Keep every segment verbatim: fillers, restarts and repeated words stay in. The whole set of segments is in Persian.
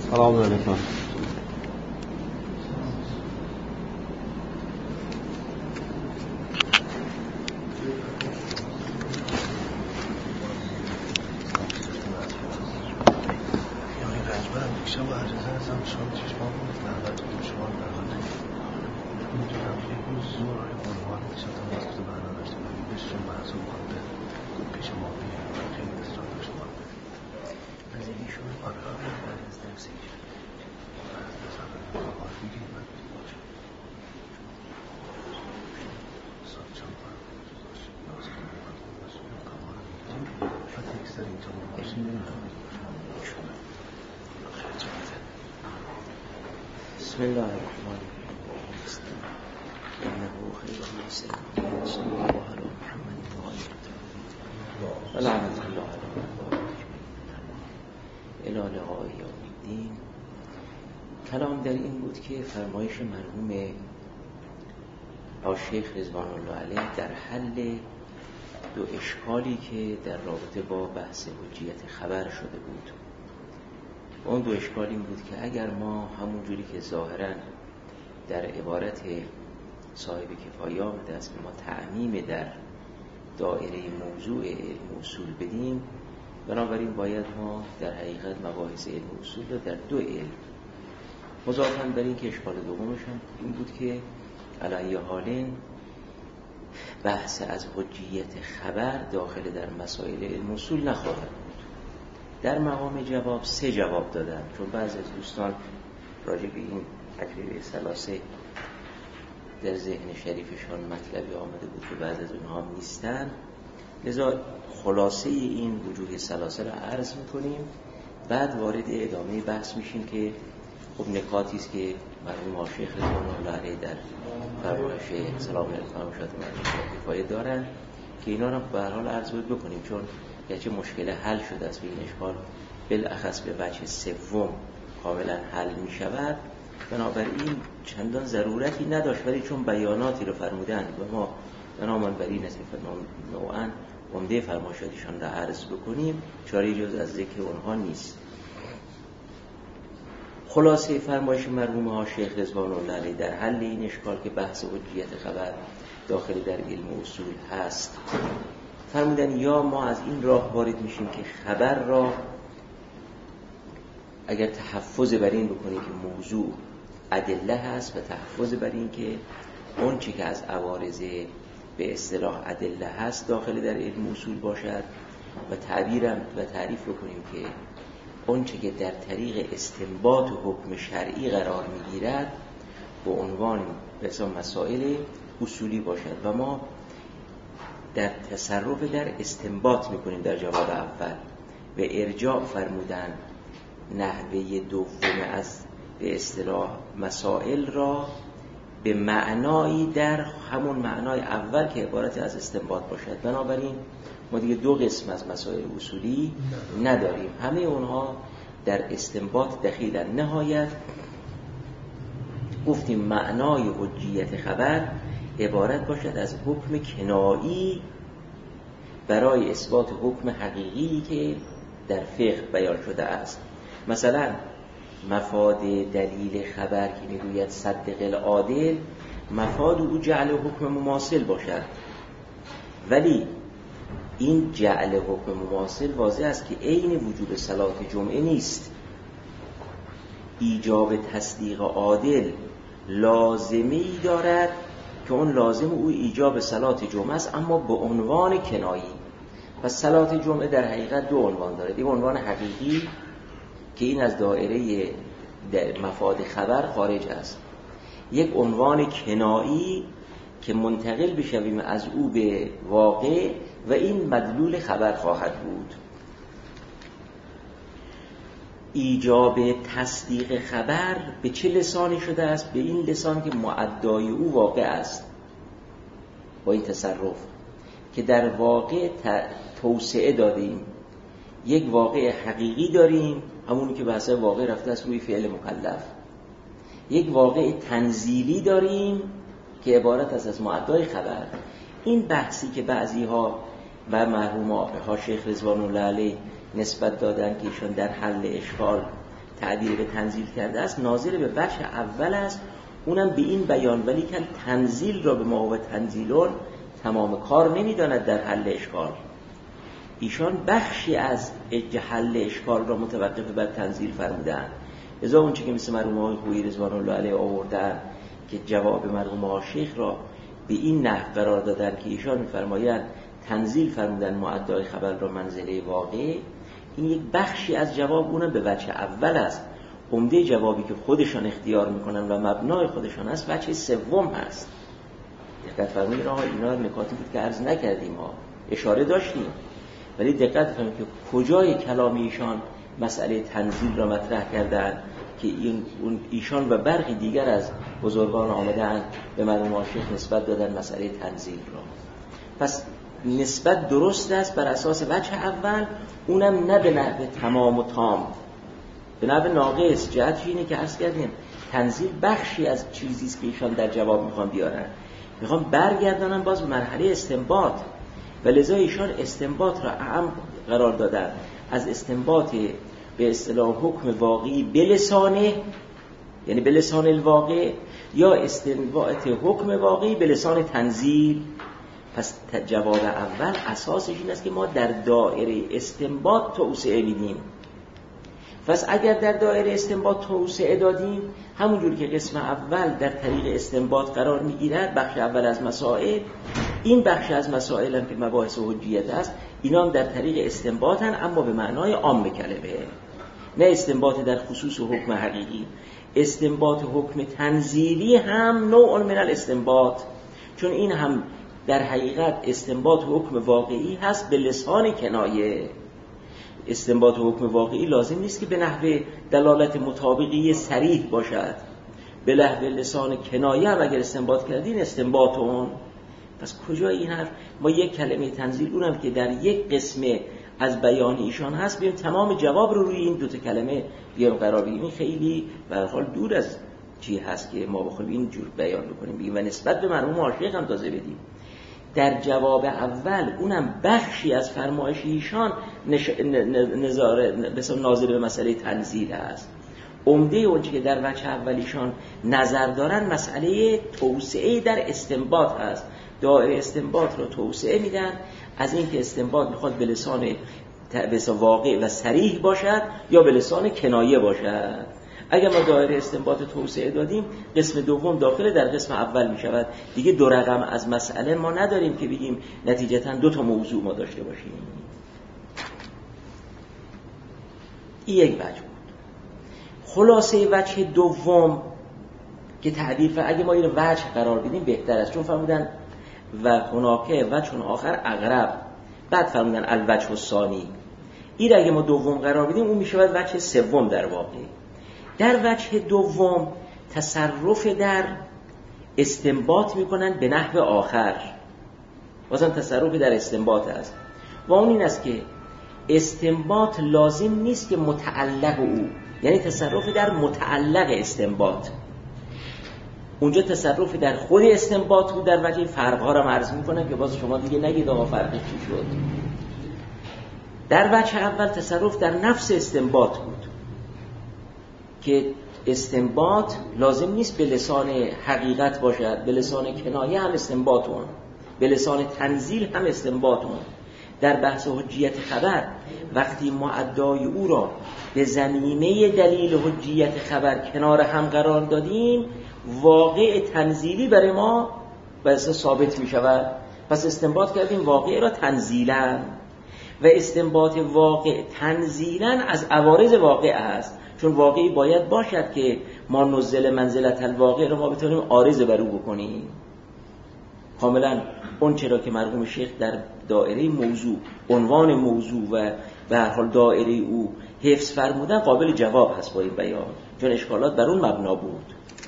سلام علیکم. بسم الله الرحمن الرحیم. انه خیر الناس صلی الله علی محمد و آله و لعنت الله علی الی لقاء یوم الدین. کلام در این بود که فرمایش مرحوم شیخ رضوان الله علیه در حل دو اشکالی که در رابطه با بحث حجیت خبر شده بود. اون دو اشکال این بود که اگر ما همون جوری که ظاهراً در عبارت صاحب کفایه آمده است که ما تعمیم در دایره موضوع علم اصول بدیم، بنابراین باید ما در حقیقت مباحث علم اصول رو در دو علم مضافاً بر این که اشکال دومش هم این بود که علی حال بحث از حجیت خبر داخل در مسائل علم اصول نخواهد بود. در مقام جواب سه جواب دادن، چون بعضی از دوستان راجع به این تکریه ثلاثه در ذهن شریفشان مطلبی آمده بود که بعض از اونها نیستن، لذا خلاصه این وجوه ثلاثه را عرض میکنیم، بعد وارد ادامه بحث میشیم که خب نکاتی است که مرحوم شیخ رضوان الله علیه در فرمایش سلام علیکم فرمایشات مرحوم کفایه دارن که اینا را به هر حال عرض بکنیم، چون گرچه مشکل حل شده است به این اشکال بالاخص به وجه سوم کاملا حل می شود، بنابراین چندان ضرورتی نداشت، ولی چون بیاناتی رو فرمودن و ما بنامان بر این است که نوعا عمده فرمایشاتشان را عرض بکنیم، چاره جز از ذکر اونها نیست. خلاصه فرمایش مرحوم ها شیخ رضوان الله علیه در حل این اشکال که بحث حجیت خبر داخل در علم اصول هست، فرمودن یا ما از این راه وارد میشیم که خبر را اگر تحفظ بر این بکنیم که موضوع ادله هست و تحفظ بر این که اون چی که از عوارض به اصطلاح ادله هست داخل در علم اصول باشد، و تعبیرم و تعریف بکنیم که اون چی که در طریق استنباط و حکم شرعی قرار میگیرد به عنوان مثلا مسائل اصولی باشد، و ما در تصرف در استنباط میکنیم در جواب اول و ارجاع فرمودن نحوه دوم از به اصطلاح مسائل را به معنایی در همون معنای اول که عبارت از استنباط باشد. بنابراین ما دیگه دو قسم از مسائل اصولی نداریم، همه اونها در استنباط دخیلن. نهایت گفتیم معنای حجیت خبر عبارت باشد از حکم کنایی برای اثبات حکم حقیقی که در فقه بیان شده است. مثلا مفاد دلیل خبر که میگوید صدق العادل، مفاد او جعل حکم مماثل باشد، ولی این جعل حکم مماثل واضح است که عین وجوب صلات جمعه نیست. ایجاب تصدیق عادل لازمی دارد که اون لازم او ایجاب صلات جمعه است، اما به عنوان کنایی. پس صلات جمعه در حقیقت دو عنوان دارد، یک عنوان حقیقی که این از دایره مفاد خبر خارج است، یک عنوان کنایی که منتقل بشویم از او به واقع و این مدلول خبر خواهد بود. ایجاب تصدیق خبر به چه لسانی شده است؟ به این لسان که معدای او واقع است. با این تصرف که در واقع توسعه دادیم، یک واقع حقیقی داریم، همونی که بحث واقع رفته است روی فعل مکلف، یک واقع تنزیلی داریم که عبارت است از معدای خبر. این بحثی که بعضی ها و مرحوم ها شیخ رضوان الله علیه نسبت دادن که ایشان در حل اشکال تعبیر به تنزیل کرده است ناظر به وجه اول است، اونم به این بیان، ولی که تنزیل را به ما و تنزیلون تمام کار نمیداند در حل اشکال. ایشان بخشی از حل اشکال را متوقف بر تنزیل فرمودند. لذا اون چه که مثل مرحوم آقای خویی رضوان الله علیه آوردن که جواب مرحوم آقای شیخ را به این نحو قرار دادن که ایشان می‌فرمایند تنزیل فرمودن معدای خبر را منزله واقع، این یک بخشی از جواب اونم به وجه اول است. عمده جوابی که خودشان اختیار میکنن و مبنای خودشان است وجه سوم هست. دقت فرمایید آقا، اینا نکاتی بود که عرض نکردیم، ما اشاره داشتیم، ولی دقت فرمایید که کجای کلام ایشان مسئله تنزیل را مطرح کردند که این اون ایشان و برخی دیگر از بزرگان آمدن به مرحوم شیخ نسبت دادن مسئله تنزیل را. پس نسبت درست است بر اساس وجه اول، اونم نه به نحو تمام و تام، به نحو ناقص. جهتش اینه که عرض کردیم تنزیل بخشی از چیزی است که ایشان در جواب میخوان بیارن، میخوان برگردانن باز به مرحله استنباط، و لذا ایشان استنباط را اهم قرار دادن از استنباط به اصطلاح حکم واقعی بلسانه، یعنی بلسان الواقع، یا استنباط حکم واقعی بلسان تنزیل. پس جواب اول اساسش این است که ما در دایره استنباط توسعه میدیم. پس اگر در دایره استنباط توسعه دادیم، همونجور که قسم اول در طریق استنباط قرار میگیرد، بخش اول از مسائل، این بخش از مسائل هم که مباحث حجیت است، اینا هم در طریق استنباط هن، اما به معنای عام کلمه، نه استنباط در خصوص و حکم حقیقی. استنباط حکم تنزیلی هم نوع من الاستنباط، چون این هم در حقیقت استنباط حکم واقعی هست به لسان کنایه. استنباط حکم واقعی لازم نیست که به نحو دلالت مطابقی صریح باشد، به نحو لسان کنایه هم اگر استنباط کردین استنباط اون. پس کجا این حرف؟ ما یک کلمه تنزیل اونم که در یک قسم از بیان ایشان هست، بیایم تمام جواب رو روی این دو تا کلمه بیاریم قرار بدیم. این خیلی به هر حال دور از چی هست که ما بخوایم این جور بیان بکنیم و نسبت به مرحوم عاشق هم تازه بدیم. در جواب اول اونم بخشی از فرمایش ایشان نش... نظاره بسیار ناظر به مسئله تنزیل است. عمده اونچه که در وجه اولیشان نظر دارن مسئله توسعه در استنباط هست. دایره استنباط رو توسعه میدن از اینکه استنباط میخواد به لسان به واقع و صریح باشد یا به لسان کنایه باشد. اگر ما دایره استنباط توسعه دادیم، قسم دوم داخل در قسم اول می شود. دیگه دو رقم از مسئله ما نداریم که بگیم نتیجتاً دو تا موضوع ما داشته باشیم. این یک وجه بود. خلاصه وجه دوم که تعبیر فرمودن، اگه ما این وجه قرار بدیم بهتر است، چون فرمودن و هناکه وجه آخر اقرب، بعد فرمودن الوجه الثانی. این اگه ما دوم قرار بدیم اون می شود وجه سوم. در واقع در وجه دوم تصرف در استنباط میکنن به نحو آخر، بازم تصرف در استنباط است، و اون این است که استنباط لازم نیست که متعلق او، یعنی تصرف در متعلق استنباط. اونجا تصرف در خود استنباط بود. در وجه فرقها را عرض میکنم که باز شما دیگه نگید آقا فرقی چی شد. در وجه اول تصرف در نفس استنباط بود که استنباط لازم نیست به لسان حقیقت باشد، به لسان کنایه هم استنباط اون، به لسان تنزیل هم استنباط اون. در بحث حجیت خبر وقتی ما ادعای او را به زمینه دلیل حجیت خبر کنار هم قرار دادیم، واقع تنزیلی برای ما بس ثابت می شود. پس استنباط کردیم واقع را تنزیلا، و استنباط واقع تنزیلا از عوارض واقع است، چون واقعی باید باشد که ما نزل منزلت الواقع رو ما بتونیم عارض بر او بکنیم. کاملا اون چرا که مرحوم شیخ در دایره موضوع، عنوان موضوع و به هر حال دایره او حفظ فرمودن قابل جواب هست با این بیان، چون اشکالات بر اون مبنا بود.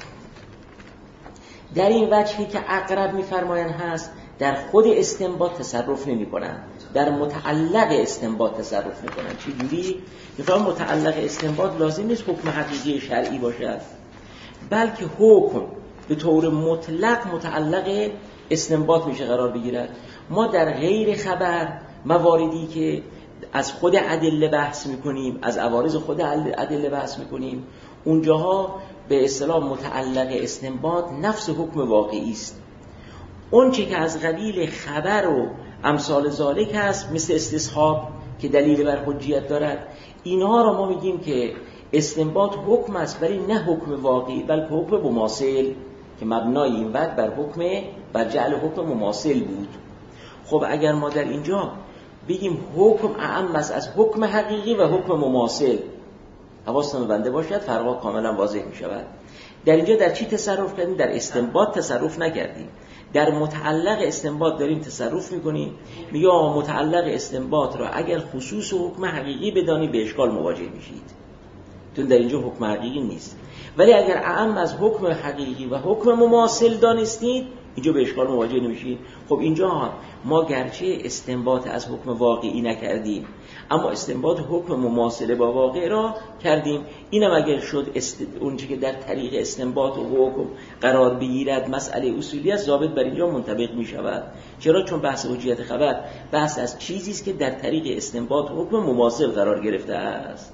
در این وجهی که اقرب می‌فرمایند هست، در خود استنباط تصرف نمی‌کنن، در متعلق استنباط تصرف می‌کنن. چه جوری؟ می‌فرمایند متعلق استنباط لازم نیست حکم حقیقی شرعی باشد، بلکه حکم به طور مطلق متعلق استنباط میشه قرار بگیرد. ما در غیر خبر مواردی که از خود ادله بحث میکنیم، از عوارض خود ادله بحث میکنیم، اونجاها به اصطلاح متعلق استنباط نفس حکم واقعی است. اون چه که از قبیل خبر و امثال ذالک هست مثل استصحاب که دلیل بر حجیت دارد، اینها را ما میگیم که استنباط حکم است، ولی نه حکم واقعی بلکه حکم مماثل که مبنای این وقت بر حکم بر جعل حکم مماثل بود. خب اگر ما در اینجا بگیم حکم اعم است از حکم حقیقی و حکم مماثل، حواستون بنده باشد فرقا کاملا واضح می شود. در اینجا در چی تصرف کردیم؟ در استنباط تصرف نکردیم، در متعلق استنباط داریم تصرف میکنیم. میگه متعلق استنباط را اگر خصوص و حکم حقیقی بدانی به اشکال مواجه میشید، چون در اینجا حکم حقیقی نیست. ولی اگر اعم از حکم حقیقی و حکم مماثل دانستید اینجا به اشکال مواجه نمیشید. خب اینجا ما گرچه استنباط از حکم واقعی نکردیم، اما استنباط حکم مماثل با واقع را کردیم. اینم اگر شد است... اونچه که در طریق استنباط و حکم قرار بگیرد مسئله اصولی است، ضابط بر اینجا منطبق می شود. چرا؟ چون بحث حجیت خبر بحث از چیزی است که در طریق استنباط حکم مماثل قرار گرفته است.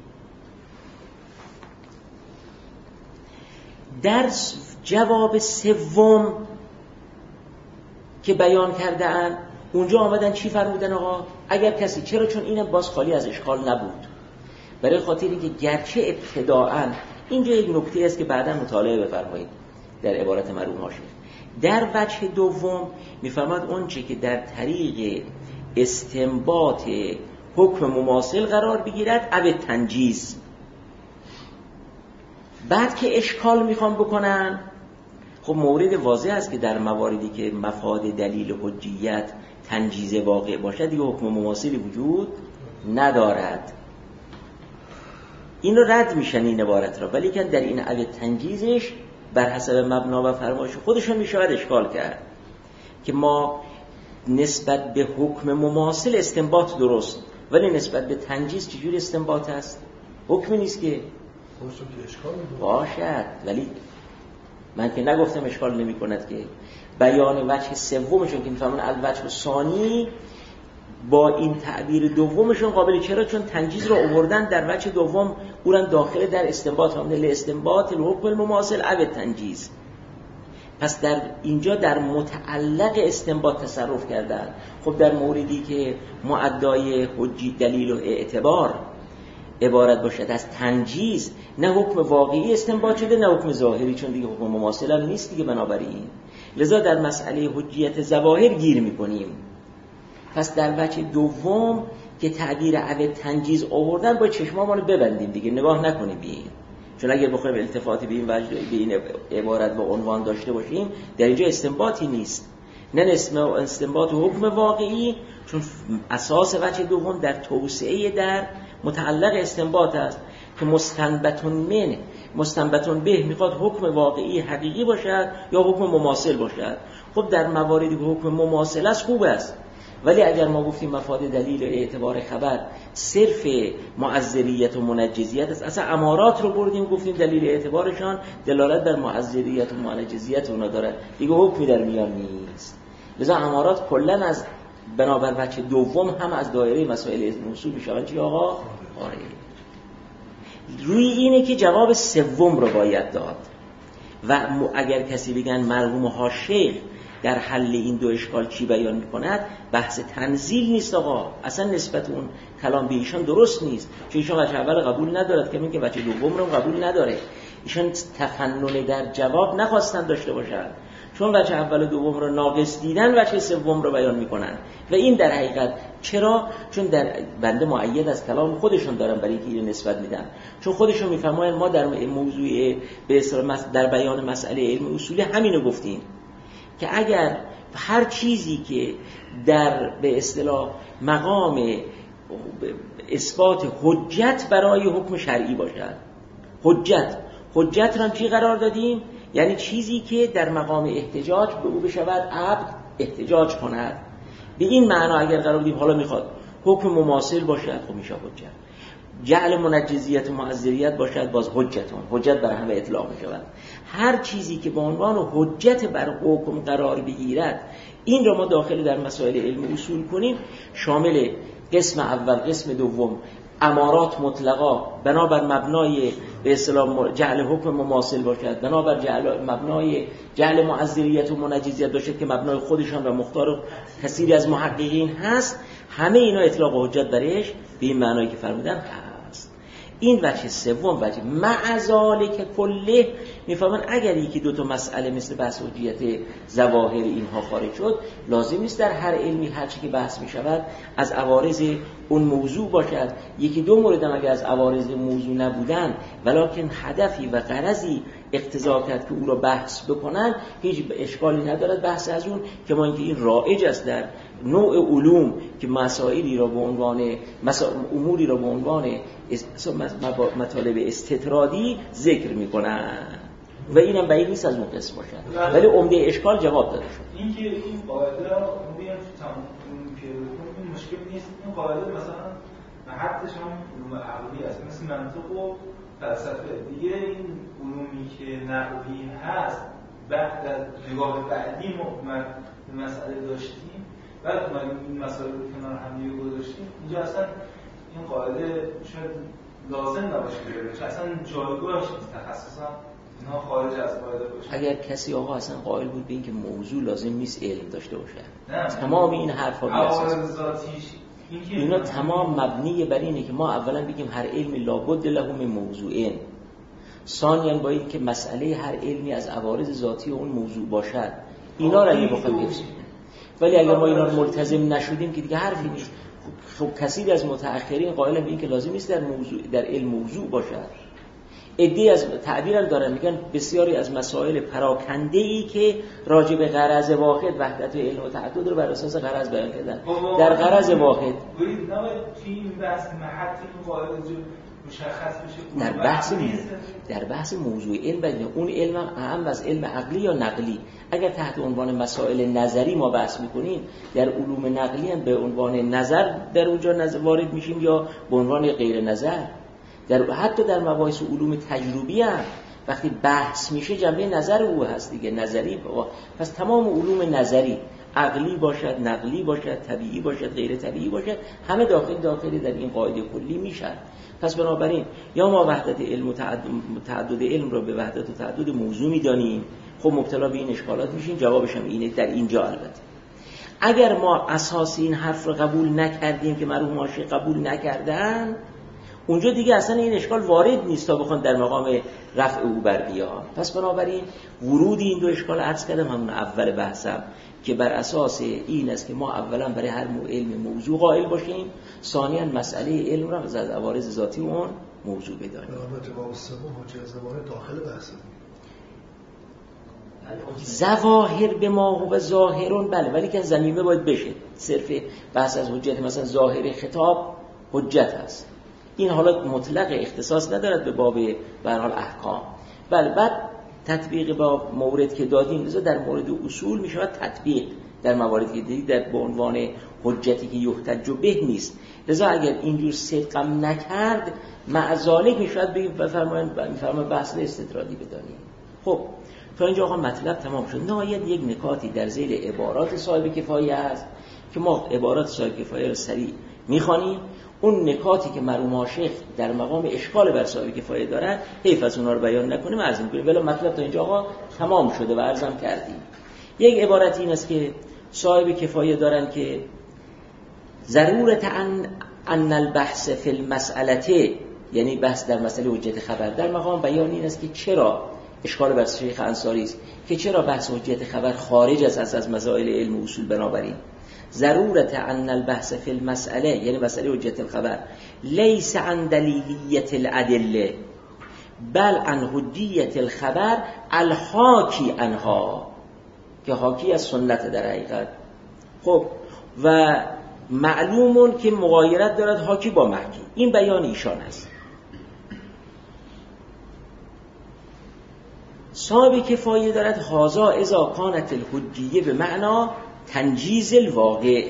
در جواب سوم که بیان کرده اند اونجا آمدن چی فرمودن آقا؟ اگر کسی، چرا؟ چون اینم باز خالی از اشکال نبود، برای خاطر اینکه گرچه ابتداءً اینجا یک نکته است که بعدا مطالعه بفرمایید در عبارت مرحوم حاشیه، در وجه دوم میفرماد اون چه که در طریق استنباط حکم مماثل قرار بگیرد او تنجیز. بعد که اشکال میخوان بکنن، خب مورد واضح است که در مواردی که مفاد دلیل حجیت تنجیز واقع باشد دیگه حکم مماثلی وجود ندارد. این رو رد میشن این عبارت را، ولی که در این عدد تنجیزش بر حسب مبنا و فرمایش خودشون میشود اشکال کرد که ما نسبت به حکم مماثل استنباط درست، ولی نسبت به تنجیز چجور استنباط هست؟ حکم نیست که باشد. ولی من که نگفتم اشکال نمی کند که بیان وجه سومشون که میفهمون الوجه ثانی با این تعبیر دومشون قابل، چرا؟ چون تنجیز رو آوردن در وجه دوم اونم داخل در استنباط، هم دل استنباط الحکم المماثل او تنجیز. پس در اینجا در متعلق استنباط تصرف کردن. خب در موردی که معدای حجی دلیل و اعتبار عبارت باشد از تنجیز، نه حکم واقعی استنباط شده نه حکم ظاهری، چون دیگه حکم مماثل هم نیست دیگه. بنابراین لذا در مسئله حجیت ظواهر گیر میکنیم. پس در وجه دوم که تعبیر او تنجیز آوردن با چشمامون ببندیم دیگه، نگاه نکنیم بیم، چون اگر بخوایم التفاتی به این وجه به این عبارت با عنوان داشته باشیم در اینجا استنباطی نیست، نه اسم استنباط حکم واقعی، چون اساس وجه دوم در توسعه در متعلق استنباط است که مستنبتون من مستنبتون به میخواد حکم واقعی حقیقی باشد یا حکم مماثل باشد. خب در مواردی که حکم مماثل است خوب است، ولی اگر ما گفتیم مفاد دلیل اعتبار خبر صرف معذریت و منجزیت است، اصلا امارات رو بردیم گفتیم دلیل اعتبارشان دلالت بر معذریت و منجزیت اونا داره، دیگه حکمی در میان نیست. لذا امارات کلا از بنابر وجه دوم هم از دایره مسائل علم اصول میشوند. چی آقا؟ آره. روی اینه که جواب سوم رو باید داد. و اگر کسی بگن مرحوم حاشیه در حل این دو اشکال چی بیان میکند، بحث تنزیل نیست آقا، اصلا نسبت اون کلام به ایشان درست نیست، چون ایشان وجه اول قبول ندارد که میگه وجه دوم رو قبول نداره. ایشان تفنن در جواب نخواستن داشته باشن، چون وجه اول و دوم رو ناقص دیدن وجه سوم رو بیان میکنن. و این در حقیقت چرا؟ چون در بنده مؤید از کلام خودشون دارن برای اینکه اینو نسبت میدن، چون خودشون میفرمایند ما در موضوع به اصطلاح در بیان مسئله علم اصولی همینو گفتیم که اگر هر چیزی که در به اصطلاح مقام اثبات حجت برای حکم شرعی باشد، حجت حجت را چی قرار دادیم؟ یعنی چیزی که در مقام احتجاج به او بشود عبد احتجاج کند. به این معنا اگر قرار بدیم حالا میخواد حکم مماثل باشد، خب میشه حجت. جعل منجزیت و معذریت باشد، باز حجتون، حجت بر همه اطلاق میشود. هر چیزی که به عنوان حجت بر حکم قرار بگیرد، این را ما داخل در مسائل علم اصول کنیم، شامل قسم اول، قسم دوم امارات مطلقا بنابر مبنای به اصطلاح جعل حکم مماثل باشد، بنابر جعل مبنای جعل معذریت و منجزیت باشد که مبنای خودشان و مختار کثیری از محققین هست، همه اینا اطلاق حجت برش به این معنایی که فرمودن هست. این وجه سوم. وجه مع ذالک کله میفهمن اگر یکی دو تا مسئله مثل بحث حجیت ظواهر اینها خارج شد، لازم نیست در هر علمی هر چی که بحث میشود از عوارض اون موضوع باشد. یکی دو مورد هم اگر از عوارض موضوع نبودن ولکن هدفی و غرضی اقتضا کرد که او را بحث بکنن، هیچ اشکالی ندارد بحث از اون، که ما اینکه این رایج است در نوع علوم که مسائلی را به عنوان اموری را به عنوان مطالب استطرادی ذکر میکنن و اینم بعید نیست از اون قسم باشد، ولی عمده اشکال جواب داده شد. این که این قاعده را میگم که این مشکل نیست، این قاعده مثلا حدش هم علوم عقلی است، مثل منطق و فلسفه دیگه. این علومی که نقلی هست بعد از نگاه بعدی ما مسئله داشتیم، بعد ما این مسائل رو کنار هم دیگه گذاشتیم، اینجا اصلا این قاعده شاید لازم نباشه بشه، اصلا جایگاهش نیست، تخصصا اینا خارج از قاعده باشه. اگر کسی آقا اصلا قائل بود به این که موضوع لازم نیست علم داشته باشه، تمام این حرفا عوارض ذاتیش اینا تمام مبنی بر اینه که ما اولا بگیم هر علمی لابد له من موضوعین، ثانیاً با این که مسئله هر علمی از عوارض ذاتی اون موضوع باشد. اینا را اگه بخوایم بفهمیم، ولی اگر ما اینا رو ملتزم نشدیم که دیگه حرفی نیست. خب کثیر از متأخرین قائل به این که لازم نیست در موضوع در علم موضوع باشد. عده‌ای از تعبیر دارن میگن بسیاری از مسائل پراکنده‌ای که راجع به غرض واحد وحدت علم و تعدد رو بر اساس غرض بیان کردن، در غرض واحد در بحث در بحث موضوع علم بدیم. اون علم اهم از علم عقلی یا نقلی. اگر تحت عنوان مسائل نظری ما بحث میکنیم، در علوم نقلی هم به عنوان نظر در اونجا نظر وارد میشیم یا به عنوان غیر نظر. در حتی در مباحث علوم تجربی هم وقتی بحث میشه جنبه نظر او هست دیگه، نظری. پس تمام علوم نظری، عقلی باشد، نقلی باشد، طبیعی باشد، غیر طبیعی باشد، همه داخل داخلی در این قاعده کلی میشن. پس بنابراین یا ما وحدت علم و تعدد, تعدد علم را به وحدت و تعدد موضوع میدانیم، خب مبتلا به این اشکالات میشیم. جوابش هم اینه در اینجا. البته اگر ما اساس این حرف رو قبول نکردیم که مرحوم حاشیه قبول نکردن، اونجا دیگه اصلا این اشکال وارد نیست تا بخوان در مقام رفع او بر بیان. پس بنابراین ورود این دو اشکال عرض کردم همون اول بحثم که بر اساس این است که ما اولا برای هر علم موضوع قائل باشیم، ثانیاً مسئله علم را از عوارض ذاتی اون موضوع بدانیم. جواب سوم حجیت ظواهر داخل بحثه. ظواهر به ما هو ظاهرون، بله، ولی که ضمیمه باید بشه. صرف بحث از حجت مثلا ظاهر خطاب حجت هست، این حالات مطلق اختصاص ندارد به باب به هر حال احکام. بله، بعد تطبیق با مورد که دادیم، لذا در مورد اصول می شود تطبیق در مواردی که دیدید در به عنوان حجتی که یحتج به نیست. لذا اگر اینجور صدقم نکرد معذالک می شود بگیم بفرمایید میفرمایید بحث استطرادی بدانیم. خب تا اینجا آقا مطلب تمام شد. نهایت یک نکاتی در ذیل عبارات صاحب کفایه است که ما عبارات صاحب کفایه رو سریع میخوانیم. اون نکاتی که مرحوم حاشیه در مقام اشکال بر صاحب کفایه دارن حیف از اونها رو بیان نکنیم، عرض می‌کنیم. ولی مطلب تا اینجا آقا تمام شده و عرضم کردیم. یک عبارت این است که صاحب کفایه دارن که ضرورت ان ان البحث فی المسئله، یعنی بحث در مسئله حجت خبر، در مقام بیان این است که چرا اشکال بر شیخ انصاری است که چرا بحث حجت خبر خارج است از از مسائل علم و اصول. بنابراین ضرورت ان البحث فی المسئله، یعنی مسئله حجت الخبر، لیس عن دلیلیت الادله بل عن حجیت الخبر الحاکی عنها، که حاکی از سنت در حقیقت. خب و معلومون که مغایرت دارد حاکی با محکی. این بیان ایشان است. صاحب کفایه دارد هازا اذا کانت الحجیه به معنا تنجیز الواقع.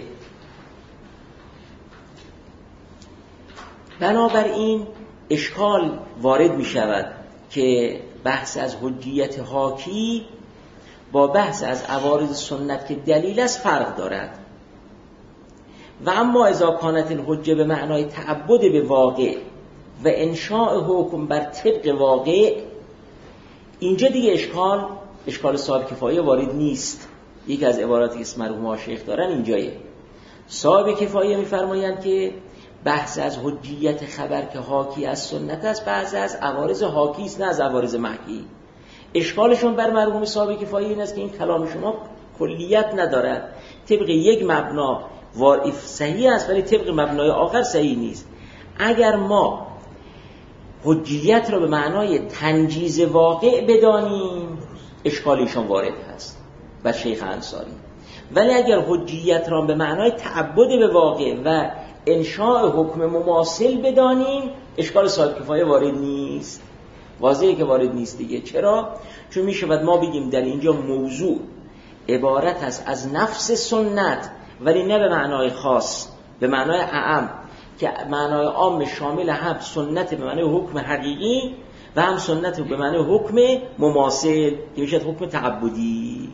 بنابراین اشکال وارد می شود که بحث از حجیت حاکی با بحث از عوارض سنت که دلیل است فرق دارد و اما اذا کانت الحجه به معنای تعبد به واقع و انشاء حکم بر طبق واقع، اینجا دیگه اشکال اشکال صاحب کفایه وارد نیست. یکی از عباراتی که مرحوم شیخ دارن اینجایه. صاحب کفایه میفرمایند که بحث از حجیت خبر که حاکی از سنت است، بحث از عوارض حاکی است نه از عوارض محکی. اشکالشون بر مرحوم صاحب کفایه این است که این کلام شما کلیت ندارد، طبق یک مبنا واقف صحیح است ولی طبق مبنای آخر صحیح نیست. اگر ما حجیت را به معنای تنجیز واقع بدانیم اشکالیشون وارد هست و شیخ انصاری، ولی اگر حجیت را به معنای تعبد به واقع و انشاء حکم مماثل بدانیم اشکال صاحب کفایه وارد نیست. واضحه که وارد نیست دیگه. چرا؟ چون می شود ما بگیم در اینجا موضوع عبارت است از نفس سنت ولی نه به معنای خاص، به معنای اعم، که معنای عام شامل هم سنت به معنای حکم حقیقی و هم سنت به معنای حکم مماثل که میشه حکم تعبدی،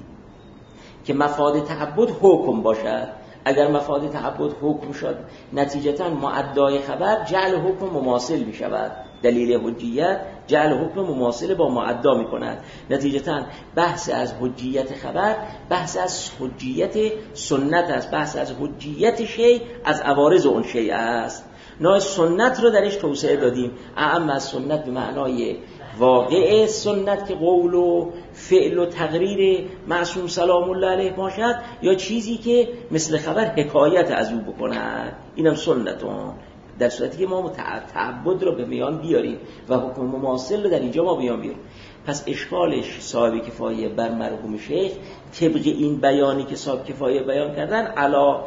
که مفاد تعبد حکم باشد. اگر مفاد تعبد حکم شد نتیجتا معدای خبر جعل حکم مماثل می شود. دلیل حجیت جعل حکم مماثل با معدا می کند. نتیجتا بحث از حجیت خبر بحث از حجیت سنت است، بحث از حجیت شیء از عوارض اون شیء است. نه سنت رو درش توسعه دادیم، اعم از سنت به معنای واقع سنت که قول و فعل و تقریر معصوم سلام الله علیه باشد، یا چیزی که مثل خبر حکایت از او بکند، اینم سنتون. در صورتی که ما تعبد رو به میان بیاریم و حکم مماثل رو در اینجا ما بیان بیاریم. پس اشکالش صاحب کفایه بر مرحوم شیخ طبق این بیانی که صاحب کفایه بیان کردن علا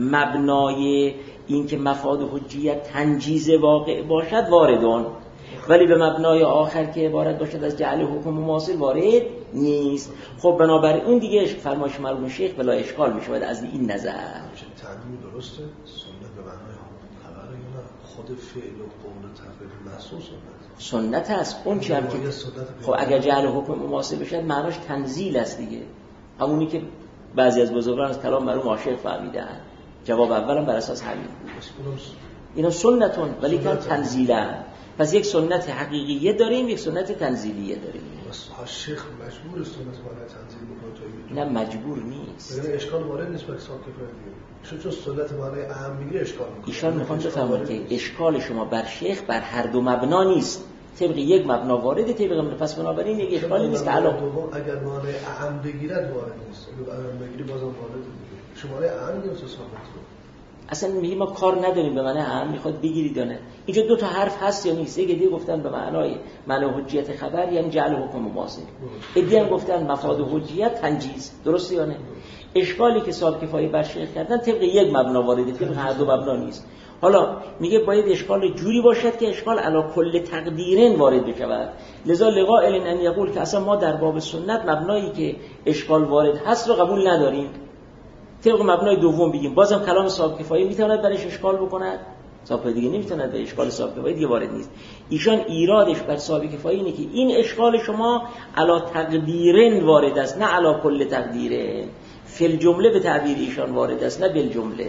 مبنای این که مفاد حجیت تنجیز واقع باشد واردون، ولی به مبنای آخر که عبارت باشد از جعل حکم مماثل وارد نیست. خب بنابراین اون دیگه فرمایش مرحوم شیخ بلا اشکال می شود از این نظر. تعبیر درسته؟ سنت به معنای خبر یا نه خود فعل و قول و تقریر محسوس سنت سنت است. اون چی هم که خب اگر جعل حکم مماثل بشد معناش تنزیل است دیگه، همونی که بعضی از بزرگان از کلام مرحوم شیخ فهمیدن. جواب اولم بر اساس همین بود. اینا سنتون ولی که تنزیلن. پس یک سنت حقیقیه داریم، یک سنت تنزیلیه داریم. شیخ مجبور است سنت معنی تنزیل بکنه تا نه مجبور نیست. یعنی اشکال وارد نیست برای صاحب کفایه دیگه. چون سنت معنی اهم میگیره اشکال میکنه. ایشان میخوان بفهمن که اشکال شما بر شیخ بر هر دو مبنا نیست. طبق یک مبنا وارد، طبق مبنا پس بنابراین یک اشکالی نیست که الان اگر معنی اهم بگیرد وارد نیست. اگر اهم بگیری بازم وارد میشه. شماره اهم نیست ثابت. اصلا میگیم ما کار نداریم به معنی اهم میخواد بگیرید یا نه. اینجا دو تا حرف هست یا نیست؟ یکی دیگه گفتن به معنای معنی حجیت خبر یعنی جعل حکم مماثل، دیگه هم گفتن مفاد حجیت تنجیز. درسته یا نه؟ اشکالی که صاحب کفایه بر شیخ کردن طبق یک مبنا وارده، طبق هر دو مبنا نیست. حالا میگه باید اشکال جوری باشد که اشکال علی کل تقدیرن وارد بشود. لذا لقائل ان یقول که اصلا ما در باب سنت مبنایی که اشکال وارد هست رو قبول نداریم، طبق مبنای دوم بگیم. بازم کلام صاحب کفایه میتواند برش اشکال بکند؟ صاحب دیگه نمیتواند به اشکال صاحب کفایه دیگه وارد نیست. ایشان ایرادش بر صاحب کفایه اینه که این اشکال شما علا تقدیرن وارد است نه علا کل تقدیرن. فی الجمله به تعبیر ایشان وارد است نه بالجمله.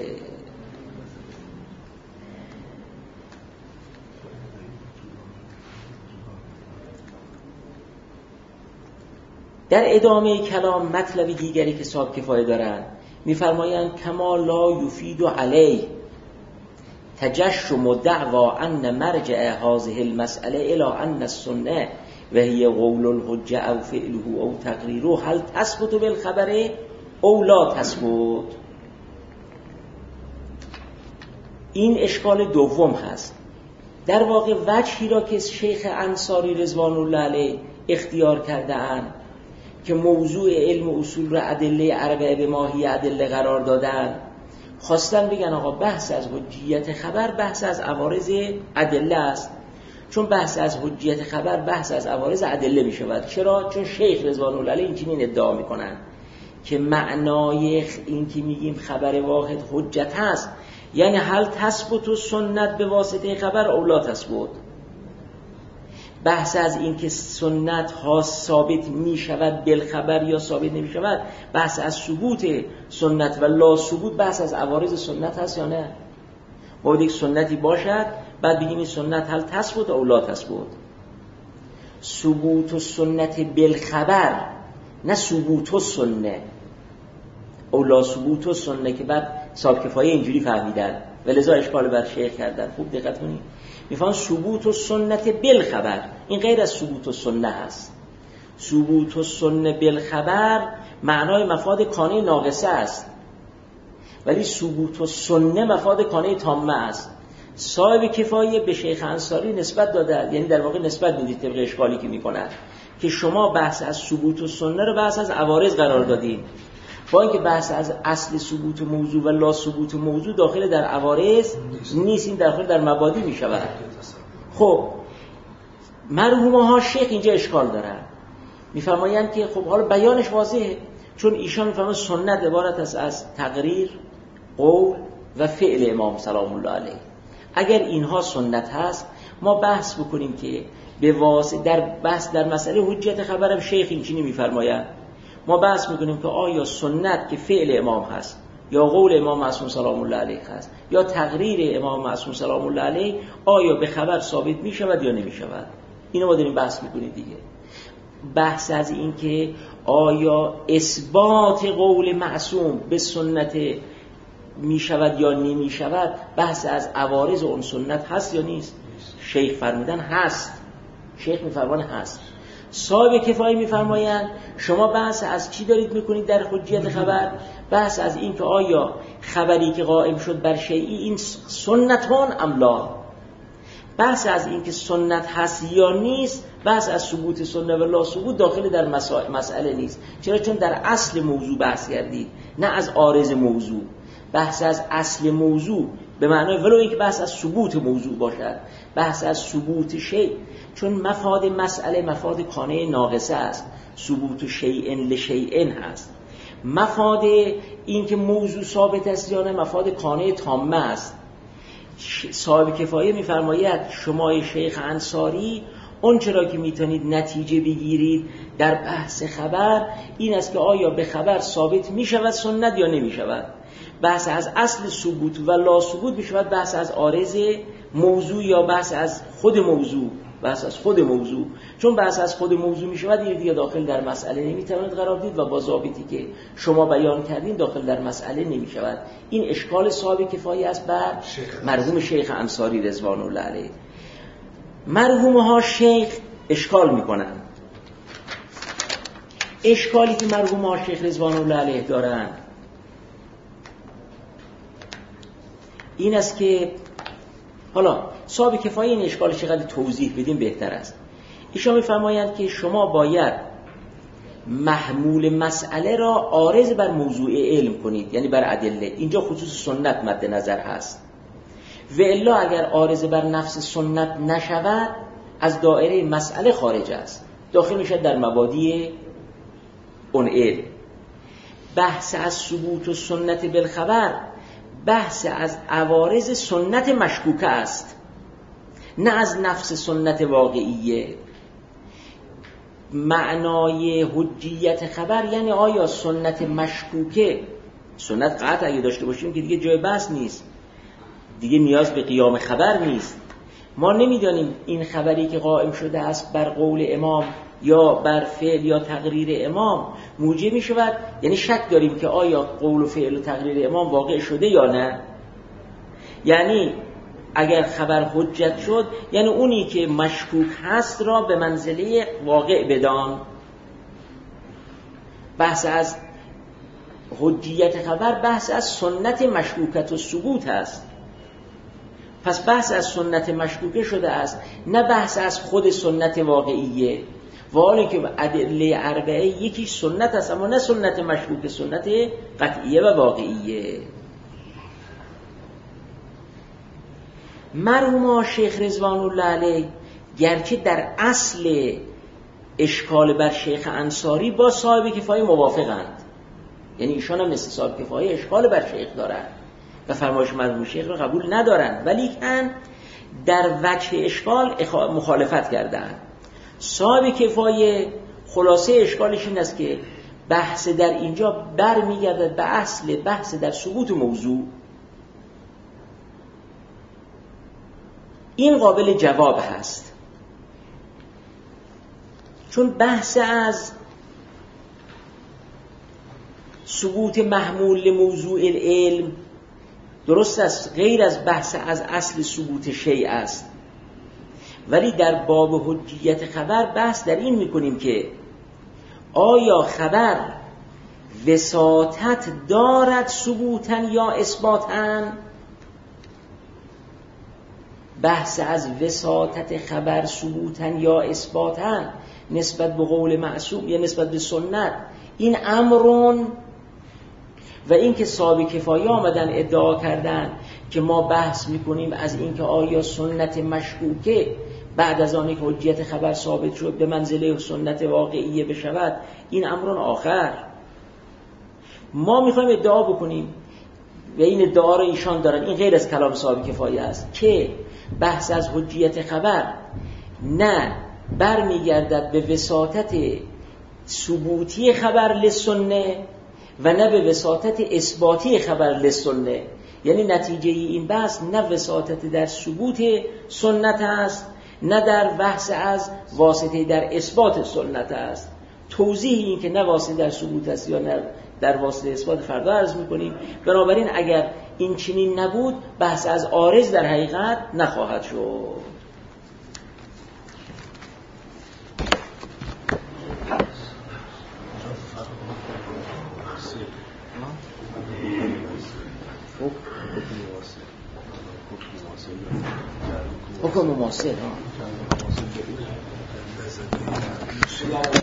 در ادامه کلام مطلبی دیگری که صاحب کفایه دارند میفرمایند کما لا یفید علی تجشم دعوا ان مرجع هذه المسأله الى ان السنه و هي قول الحجه او فعله او تقریره هل تثبت بالخبر او لا تثبت. این اشکال دوم هست. در واقع وجهی را که شیخ انصاری رضوان الله علیه اختیار کرده اند که موضوع علم و اصول را ادله اربعه به ماهی ادله قرار دادن، خواستن بگن آقا بحث از حجیت خبر بحث از عوارض ادله است. چون بحث از حجیت خبر بحث از عوارض ادله می شود. چرا؟ چون شیخ رضوان الله علیه اینچنین ادعا می کنن که معنای این که میگیم خبر واحد حجت هست یعنی هل تثبت سنت به واسطه خبر او لا تثبت. بحث از این که سنت ها ثابت می شود بالخبر یا ثابت نمی شود، بحث از ثبوت سنت و لا ثبوت، بحث از عوارض سنت هست یا نه؟ باید یک سنتی باشد بعد بگیم این سنت هل تثبت او لا تثبت. ثبوت سنت بالخبر، نه ثبوت سنت او لا ثبوت سنت که بعد صاحب کفایه اینجوری فهمیدن و لذا اشکال بر شیخ کردن. خوب دقت کنید، میفهمن ثبوت سنت بالخبر، این غیر از ثبوت سنت هست. ثبوت سنت بالخبر معنای مفاد کانه ناقصه است، ولی ثبوت سنت مفاد کانه تامه است. صاحب کفایه به شیخ انصاری نسبت داده، یعنی در واقع نسبت میدید طبق اشکالی که میکنن که شما بحث از ثبوت سنت رو بحث از عوارض قرار دادین، با اینکه بحث از اصل ثبوت موضوع و لا ثبوت موضوع داخل در عوارض نیست، این داخل در مبادی می شود. خب مرحوم ها شیخ اینجا اشکال دارن، میفرمایند که خب حالا بیانش واضحه، چون ایشان میفرمایند سنت عبارت است از تقریر، قول و فعل امام سلام الله علیه. اگر اینها سنت هست ما بحث بکنیم که به واسطه در بحث در مسئله حجیت خبرم شیخ اینجوری میفرمایند، ما بحث میکنیم که آیا سنت که فعل امام هست یا قول امام معصوم سلام الله علیه هست یا تقریر امام معصوم سلام الله علیه آیا به خبر ثابت میشود یا نمیشود. اینو ما داریم بحث میکنیم دیگه. بحث از این که آیا اثبات قول معصوم به سنت میشود یا نمیشود، بحث از عوارض اون سنت هست یا نیست. شیخ فرمودن هست، شیخ میفرمان هست. صاحب کفایه میفرمایند شما بحث از چی دارید میکنید در حجیت خبر؟ بحث از این که آیا خبری که قائم شد بر شیئی این سنتان ام لا. بحث از این که سنت هست یا نیست، بحث از ثبوت سنت و لا ثبوت داخل در مسئله نیست. چرا؟ چون در اصل موضوع بحث کردید، نه از عارض موضوع. بحث از اصل موضوع به معنای ولو اینکه بحث از ثبوت موضوع باشد، بحث از ثبوت شیء، چون مفاد مسئله مفاد کانه ناقصه است، ثبوت شیء لشیء هست. مفاد این که موضوع ثابت است یا نه مفاد کانه تامه است. صاحب کفایه میفرماید شما شیخ انصاری اون چرا که میتونید نتیجه بگیرید در بحث خبر این است که آیا به خبر ثابت میشود سنت یا نمیشود. بحث از اصل ثبوت و لا ثبوت میشود بحث از عارض موضوع یا بحث از خود موضوع، بحث از خود موضوع. چون بحث از خود موضوع میشود این دیگه داخل در مسئله نمیتواند قرار دید و با ضابطی که شما بیان کردین داخل در مسئله نمیشود. این اشکال صاحب کفایه است بر مرحوم شیخ انصاری رضوان الله علیه. مرحوم ها شیخ اشکال میکنن. اشکالی که مرحوم ها شیخ رضوان الله علیه دارن این است که حالا صاحب کفایه این اشکال چقدر توضیح بدیم بهتر است. ایشان میفرمایند که شما باید محمول مسئله را عارض بر موضوع علم کنید، یعنی بر ادله. اینجا خصوص سنت مد نظر هست و الا اگر عارض بر نفس سنت نشود از دایره مسئله خارج است، داخل میشه در مبادی اون علم. بحث از ثبوت و سنت بالخبر بحث از عوارض سنت مشکوکه است، نه از نفس سنت واقعیه. معنای حجیت خبر یعنی آیا سنت مشکوکه، سنت قطع اگه داشته باشیم که دیگه جای بحث نیست، دیگه نیاز به قیام خبر نیست. ما نمیدانیم این خبری که قائم شده است بر قول امام یا بر فعل یا تقریر امام موجب می شود، یعنی شک داریم که آیا قول و فعل و تقریر امام واقع شده یا نه. یعنی اگر خبر حجت شد یعنی اونی که مشکوک هست را به منزله واقع بدان. بحث از حجیت خبر بحث از سنت مشکوکت و ثبوت است. پس بحث از سنت مشکوکه شده است، نه بحث از خود سنت واقعیه. و حالی که ادله اربعه یکی سنت است اما نه سنت مشکوکه، سنت قطعیه و واقعیه. مرحوم شیخ رضوان الله علیه گرچه در اصل اشکال بر شیخ انصاری با صاحب کفایه موافقند، یعنی ایشان هم مثل صاحب کفایه اشکال بر شیخ دارند و فرمایش مرحوم شیخ را قبول ندارند، ولی کن در وجه اشکال مخالفت کردند. صاحب کفایه خلاصه اشکالش این است که بحث در اینجا بر میگردد به اصل بحث در ثبوت موضوع. این قابل جواب هست، چون بحث از ثبوت محمول موضوع العلم درست است، غیر از بحث از اصل ثبوت شیء است، ولی در باب حجیت خبر بحث در این میکنیم که آیا خبر وساطت دارد ثبوتاً یا اثباتاً؟ بحث از وساطت خبر ثبوتاً یا اثباتاً نسبت به قول معصوم یا نسبت به سنت، این امرون. و این که صاحب کفایه آمدن ادعا کردن که ما بحث میکنیم از این که آیا سنت مشکوکه بعد از آنی که حجیت خبر ثابت شد به منزله سنت واقعیه بشود، این امرون آخر. ما میخوایم ادعا بکنیم و این ادعا رو ایشان دارن، این غیر از کلام صاحب کفایه است، که بحث از حجیت خبر نه بر میگردد به وساطت ثبوتی خبر لسنه و نه به وساطت اثباتی خبر لسنه. یعنی نتیجه این بحث نه وساطت در ثبوت سنت است، نه در بحث از واسطه در اثبات سنت است. توضیح این که نه واسطه در ثبوت است یا نه در واسطه اثبات فردا عرض میکنیم. بنابراین اگر این چنین نبود بحث از عارض در حقیقت نخواهد شد. حکم معاصر